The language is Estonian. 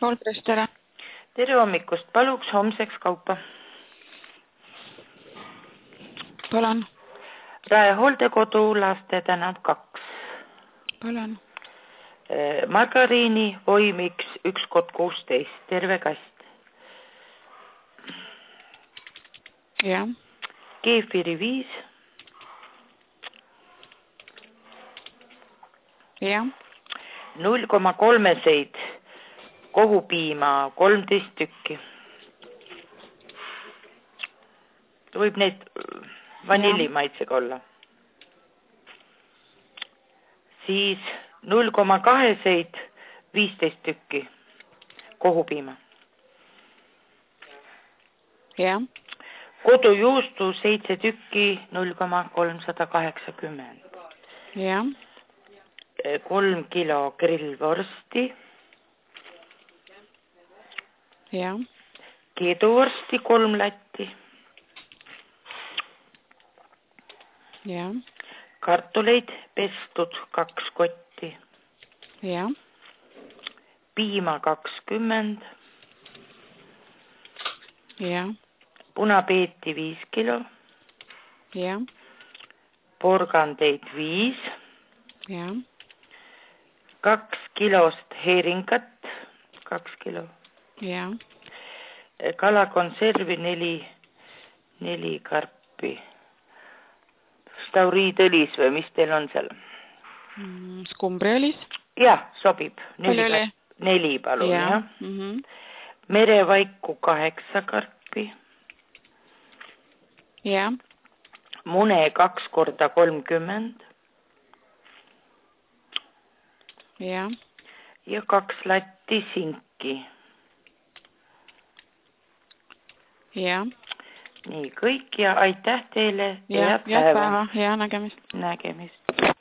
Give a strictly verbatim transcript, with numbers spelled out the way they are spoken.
Olbrist, tere. Tere hommikust, paluks homseks kaupa. Palun. Rae hooldekodu, laste tänav kaks. Palun. Margariini voimiks üks koma kuusteist, terve kast. Ja. Keefiri viis. Ja. null koma kolmeseid kohupiima kolmteist tükki. Võib neid vanillimaitsega olla. Siis null koma kaheseid viisteist tükki kohupiima. Ja. Kodujuustu seitse tükki null koma kolmsada kaheksakümmend. Ja. kolm kilo grillvorsti. Ja. Keeduvorsti kolm latti. Ja. Kartuleid pestud kaks kotti. Ja. Piima kakskümmend. Ja. Punapeeti viis kilo. Ja. Porgandeid viis. Ja. Kaks kilost heeringat. Kaks kilo. Ja. Kalakonservi neli, neli karpi. Stauriidõlis või mis teil on seal? Mm, skumbriõlis. Jah, sobib. Palju oli? Neli palun, ja. jah. Mm -hmm. Merevaiku kaheksa karpi. Ja. Mune kaks korda kolmkümmend. Ja. Ja kaks latti sinki. Ja. Nii kõik ja aitäh teile. Ja, ja päeva. Ja nägemist. Nägemist.